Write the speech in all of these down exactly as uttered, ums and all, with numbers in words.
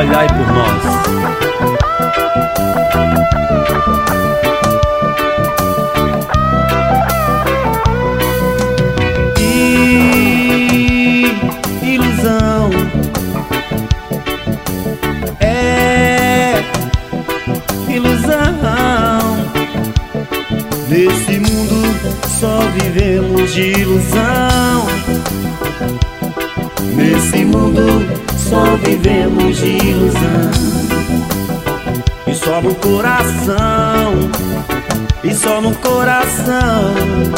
olhai por nós. E ilusão é ilusão. Nesse mundo só vivemos de ilusão. Nesse mundo só vivemos de ilusão. E só no coração, e só no coração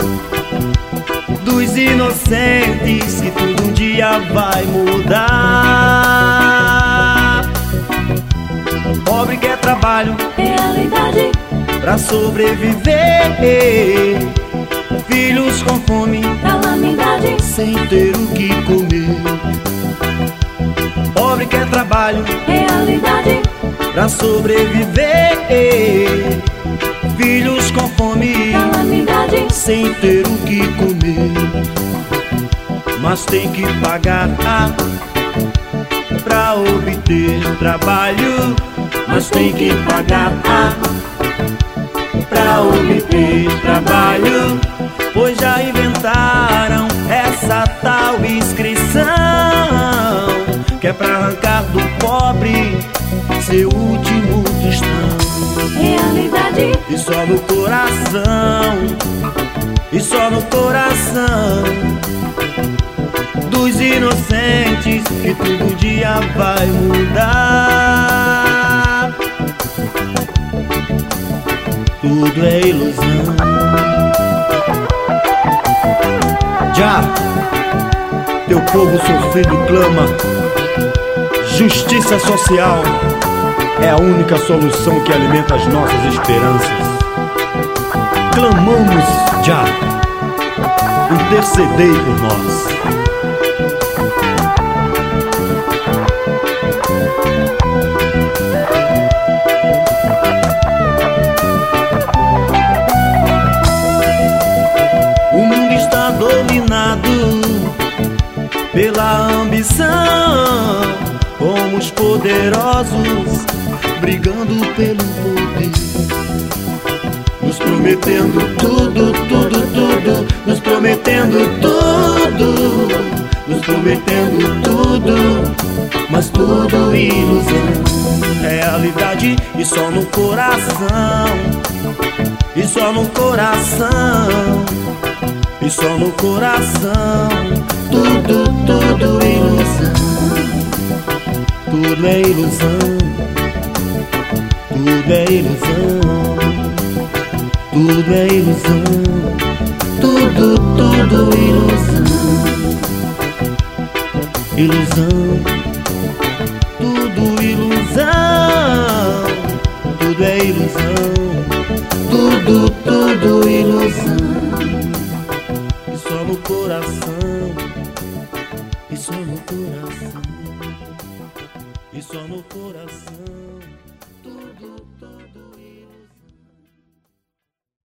dos inocentes que tudo um dia vai mudar. Pobre quer trabalho, realidade, pra sobreviver. Filhos com fome, calamidade, sem ter o que comer. Pobre quer trabalho, realidade, pra sobreviver. Filhos com fome, calamidade, sem ter o que comer. Mas tem que pagar pra obter trabalho. Mas tem que pagar pra obter trabalho. Pois já inventaram essa tal inscrição, que é pra arrancar do pobre seu último tostão. realidade, E só no coração, e só no coração dos inocentes que tudo um dia vai mudar. Tudo é ilusão. Já teu povo sofrido clama, justiça social é a única solução que alimenta as nossas esperanças. Clamamos já, intercedei por nós. O mundo está dominado pela ambição, como os poderosos brigando pelo poder, nos prometendo tudo, tudo, tudo, nos prometendo tudo, nos prometendo tudo, mas tudo ilusão. Realidade e só no coração, e só no coração, e só no coração. Tudo, tudo ilusão. Tudo é ilusão. Tudo é ilusão. Tudo é ilusão. Tudo, tudo ilusão. Ilusão. Tudo ilusão. Tudo é ilusão. Tudo, tudo ilusão. E só no coração, e só no coração, e só no coração.